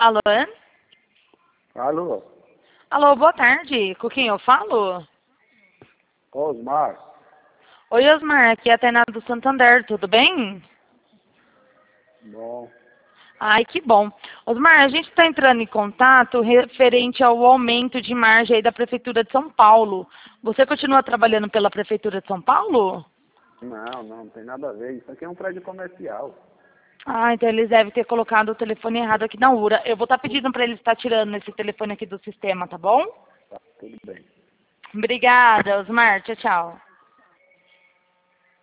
Alô? Alô? Alô, boa tarde. Com quem eu falo? Osmar? Oi, Osmar. Aqui é a Tainá do Santander. Tudo bem? Bom. Ai, que bom. Osmar, a gente está entrando em contato referente ao aumento de margem aí da Prefeitura de São Paulo. Você continua trabalhando pela Prefeitura de São Paulo? Não tem nada a ver. Isso aqui é um prédio comercial. Ah, então eles devem ter colocado o telefone errado aqui na URA. Eu vou estar pedindo para eles estar tirando esse telefone aqui do sistema, tá bom? Tá, tudo bem. Obrigada, Osmar. Tchau, tchau.